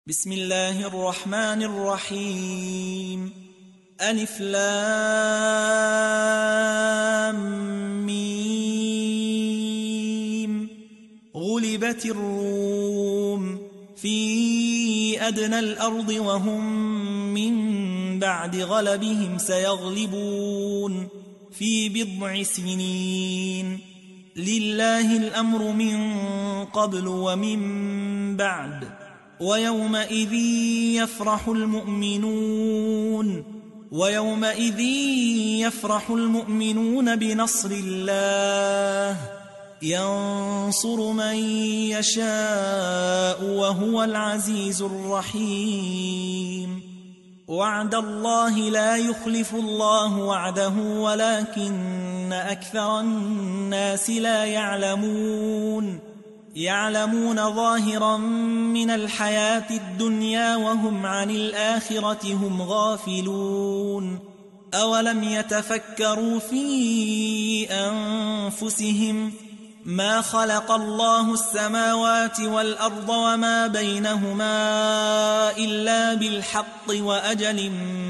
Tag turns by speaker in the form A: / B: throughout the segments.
A: بسم الله الرحمن الرحيم. ألف لام ميم. غلبت الروم في أدنى الأرض وهم من بعد غلبهم سيغلبون في بضع سنين. لله الأمر من قبل ومن بعد ويومئذ يفرح المؤمنون بنصر الله ينصر من يشاء وهو العزيز الرحيم. وعد الله لا يخلف الله وعده ولكن أكثر الناس لا يعلمون ظاهرا من الحياة الدنيا وهم عن الآخرة هم غافلون. أولم يتفكروا في أنفسهم ما خلق الله السماوات والأرض وما بينهما إلا بالحق وأجل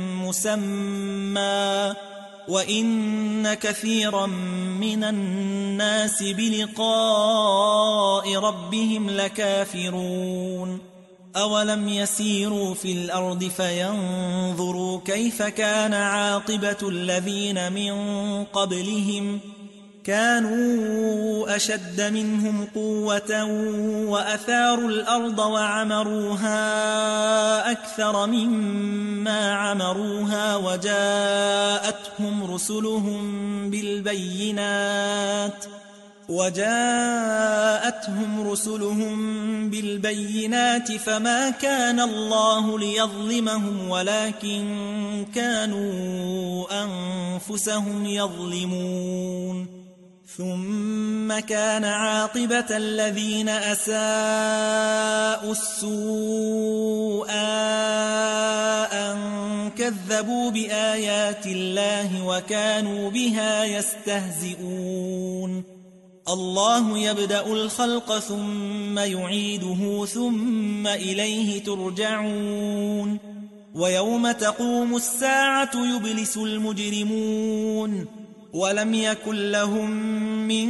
A: مسمى وإن كثيرا من الناس بلقاء ربهم لكافرون. أولم يسيروا في الأرض فينظروا كيف كان عاقبة الذين من قبلهم كانوا أشد منهم قوة وأثاروا الأرض وعمروها أكثر مما عمروها وجاءتهم رسلهم بالبينات فما كان الله ليظلمهم ولكن كانوا أنفسهم يظلمون. ثم كان عاقبة الذين أساءوا السوء أن كذبوا بآيات الله وكانوا بها يستهزئون. الله يبدأ الخلق ثم يعيده ثم إليه ترجعون. ويوم تقوم الساعة يبلس المجرمون ولم يكن لهم من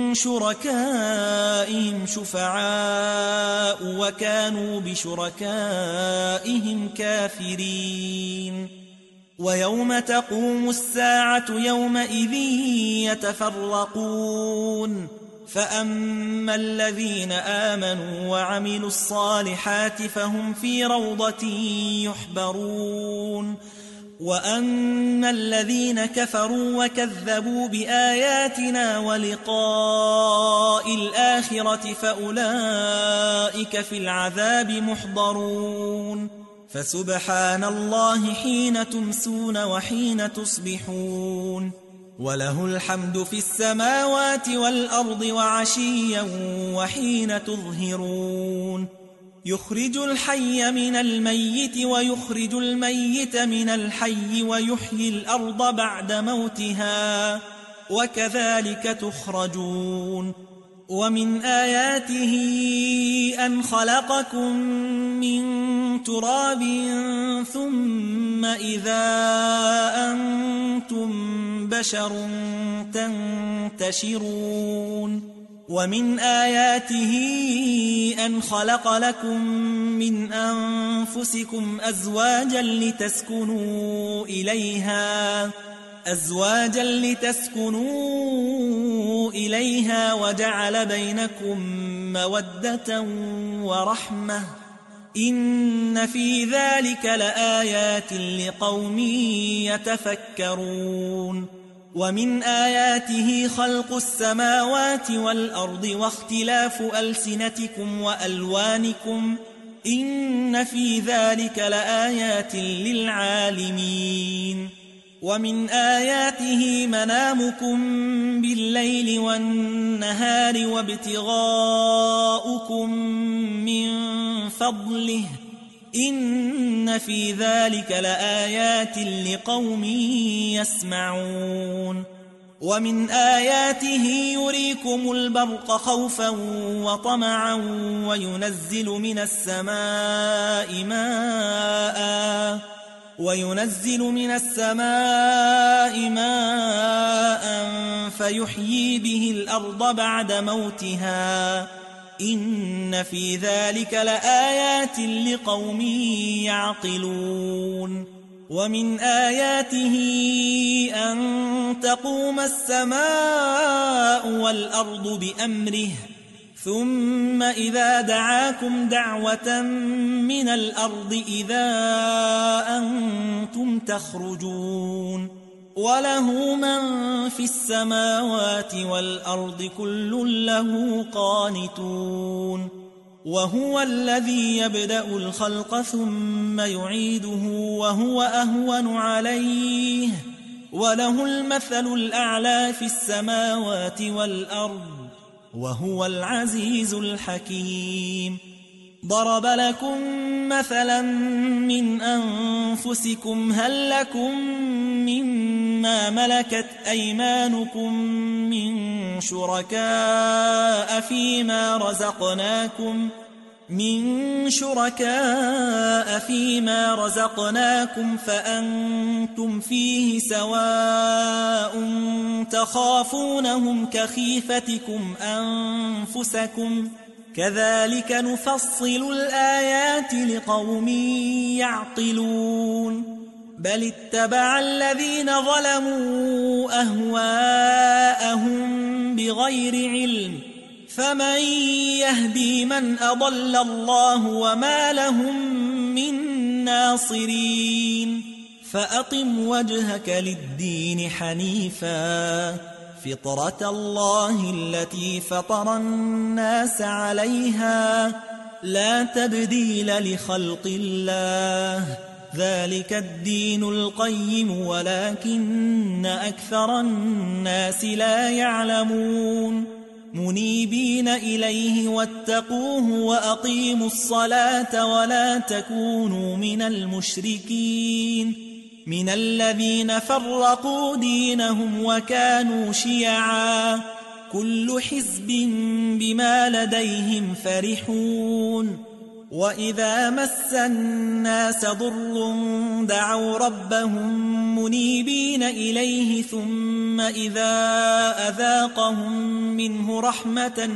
A: شركائهم شفعاء وكانوا بشركائهم كافرين. ويوم تقوم الساعة يومئذ يتفرقون فأما الذين آمنوا وعملوا الصالحات فهم في روضة يحبرون وأما الذين كفروا وكذبوا بآياتنا ولقاء الآخرة فأولئك في العذاب محضرون. فسبحان الله حين تمسون وحين تصبحون وله الحمد في السماوات والأرض وعشيا وحين تظهرون. يخرج الحي من الميت ويخرج الميت من الحي ويحيي الأرض بعد موتها وكذلك تخرجون. ومن آياته أن خلقكم من تراب ثم إذا أنتم بشر تنتشرون. ومن آياته أن خلق لكم من أنفسكم أزواجا لتسكنوا إليها وجعل بينكم مودة ورحمة إن في ذلك لآيات لقوم يتفكرون. ومن آياته خلق السماوات والأرض واختلاف ألسنتكم وألوانكم إن في ذلك لآيات للعالمين. ومن آياته منامكم بالليل والنهار وابتغاؤكم من فضله إن في ذلك لآيات لقوم يسمعون. ومن آياته يريكم البرق خوفا وطمعا وينزل من السماء ماء فيحيي به الأرض بعد موتها إن في ذلك لآيات لقوم يعقلون ومن آياته أن تقوم السماء والأرض بأمره ثم إذا دعاكم دعوة من الأرض إذا أنتم تخرجون وله من في السماوات والأرض كل له قانتون وهو الذي يبدأ الخلق ثم يعيده وهو أهون عليه وله المثل الأعلى في السماوات والأرض وهو العزيز الحكيم ضرب لكم مثلا من أنفسكم هل لكم مما ملكت أيمانكم من شركاء فيما رزقناكم فأنتم فيه سواء تخافونهم كخيفتكم أنفسكم كذلك نفصل الآيات لقوم يعقلون بل اتبع الذين ظلموا أهواءهم بغير علم فمن يهدي من أضل الله وما لهم من ناصرين فأقم وجهك للدين حنيفا فطرة الله التي فطر الناس عليها لا تبديل لخلق الله ذلك الدين القيم ولكن أكثر الناس لا يعلمون منيبين إليه واتقوه وأقيموا الصلاة ولا تكونوا من المشركين من الذين فرقوا دينهم وكانوا شيعا كل حزب بما لديهم فرحون وإذا مس الناس ضر دعوا ربهم منيبين إليه ثم إذا أذاقهم منه رحمة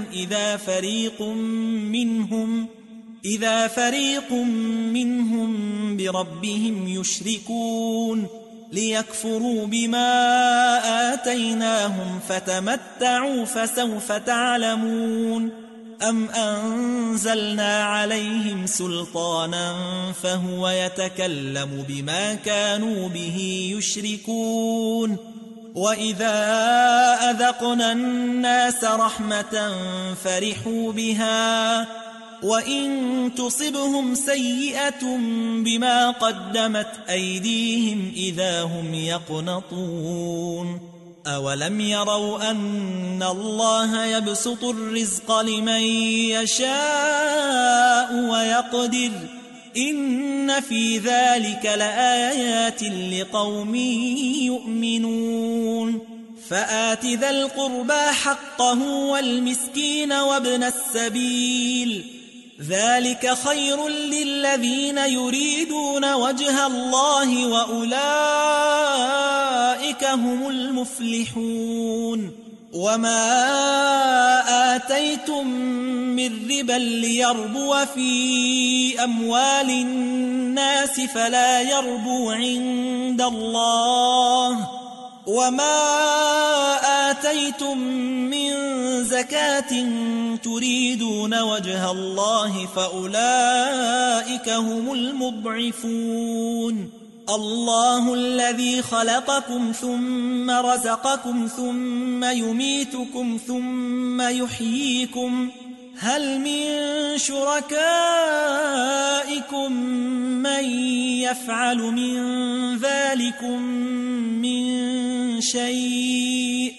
A: إذا فريق منهم بربهم يشركون ليكفروا بما آتيناهم فتمتعوا فسوف تعلمون أم أنزلنا عليهم سلطانا فهو يتكلم بما كانوا به يشركون وإذا أذقنا الناس رحمة فرحوا بها وإن تصبهم سيئة بما قدمت أيديهم إذا هم يقنطون أولم يروا أن الله يبسط الرزق لمن يشاء ويقدر إن في ذلك لآيات لقوم يؤمنون فآت ذا القربى حقه والمسكين وابن السبيل ذلك خير للذين يريدون وجه الله وأولئك هم المفلحون وما آتيتم من ربا ليربو في أموال الناس فلا يربو عند الله وما آتيتم من زكاة تريدون وجه الله فأولئك هم المضعفون الله الذي خلقكم ثم رزقكم ثم يميتكم ثم يحييكم هل من شركائكم من يفعل من ذلكم من شيء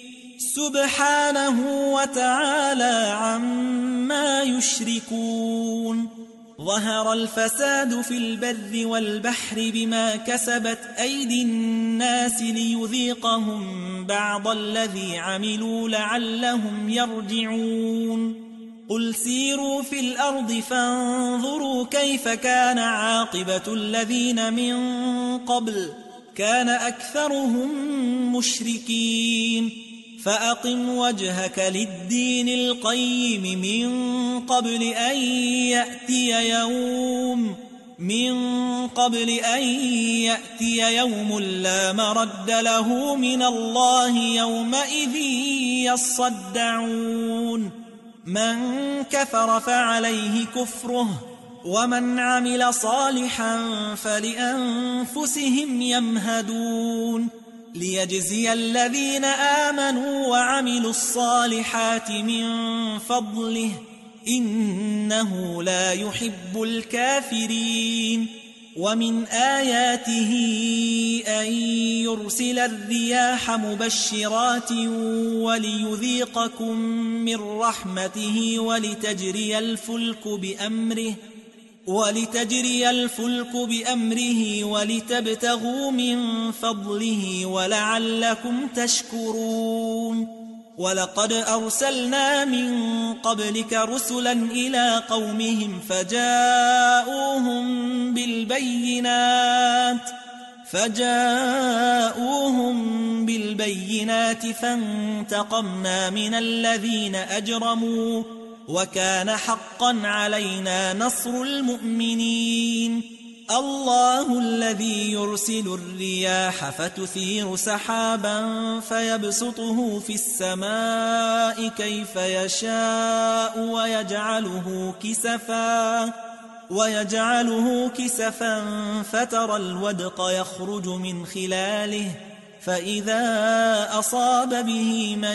A: سبحانه وتعالى عما يشركون ظهر الفساد في البر والبحر بما كسبت أيدي الناس ليذيقهم بعض الذي عملوا لعلهم يرجعون قل سيروا في الأرض فانظروا كيف كان عاقبة الذين من قبل كان أكثرهم مشركين فأقم وجهك للدين القيم من قبل أن يأتي يوم لا مرد له من الله يومئذ يصدعون من كفر فعليه كفره ومن عمل صالحا فلأنفسهم يمهدون ليجزي الذين آمنوا وعملوا الصالحات من فضله إنه لا يحب الكافرين ومن آياته أن يرسل الرياح مبشرات وليذيقكم من رحمته ولتجري الفلك بأمره ولتبتغوا من فضله ولعلكم تشكرون ولقد أرسلنا من قبلك رسلا إلى قومهم فجاءوهم بالبينات فانتقمنا من الذين أجرموا وكان حقا علينا نصر المؤمنين الله الذي يرسل الرياح فتثير سحابا فيبسطه في السماء كيف يشاء ويجعله كسفا فترى الودق يخرج من خلاله فإذا أصاب به من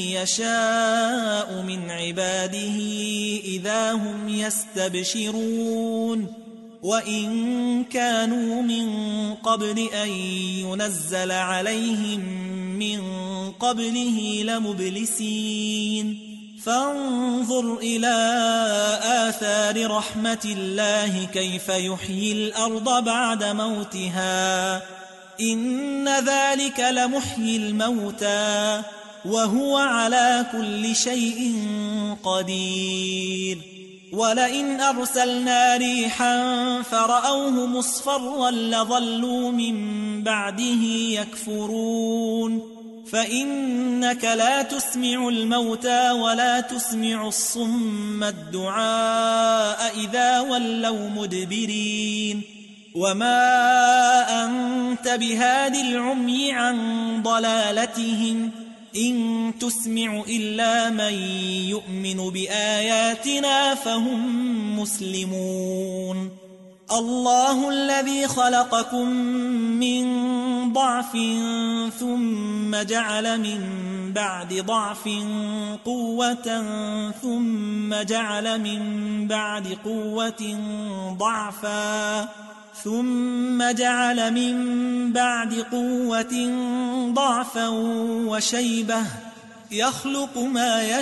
A: يشاء من عباده إذا هم يستبشرون وإن كانوا من قبل أن ينزل عليهم من قبله لمبلسين فانظر إلى آثار رحمة الله كيف يحيي الأرض بعد موتها إن ذلك لمحيي الموتى وهو على كل شيء قدير ولئن أرسلنا ريحا فرأوه مصفرا لظلوا من بعده يكفرون فإنك لا تسمع الموتى ولا تسمع الصم الدعاء إذا ولوا مدبرين وما أنت بهاد العمي عن ضلالتهم إن تسمع إلا من يؤمن بآياتنا فهم مسلمون الله الذي خلقكم من ضعف ثم جعل من بعد ضعف قوة ثم جعل من بعد قوة ضعفا ثم جعل من بعد قوة ضعفا وشيبة يخلق ما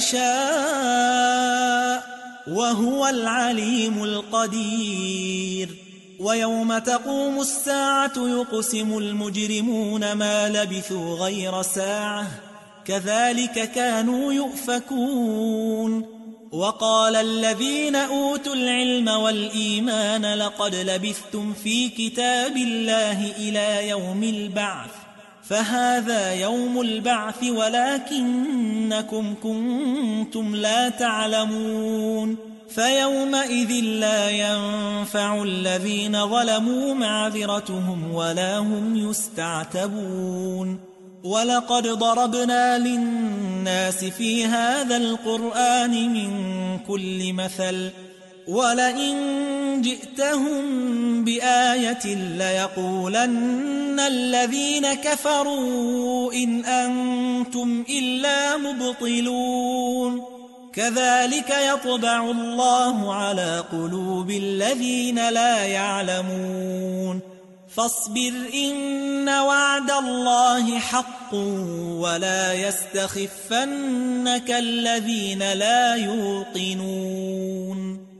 A: يشاء وهو العليم القدير ويوم تقوم الساعة يقسم المجرمون ما لبثوا غير ساعة كذلك كانوا يؤفكون وقال الذين أوتوا العلم والإيمان لقد لبثتم في كتاب الله إلى يوم البعث فهذا يوم البعث ولكنكم كنتم لا تعلمون فيومئذ لا ينفع الذين ظلموا معذرتهم ولا هم يستعتبون ولقد ضربنا للناس في هذا القرآن من كل مثل ولئن جئتهم بآية ليقولن الذين كفروا إن أنتم إلا مبطلون كذلك يطبع الله على قلوب الذين لا يعلمون فاصبر إن وعد الله حق ولا يستخفنك الذين لا يوقنون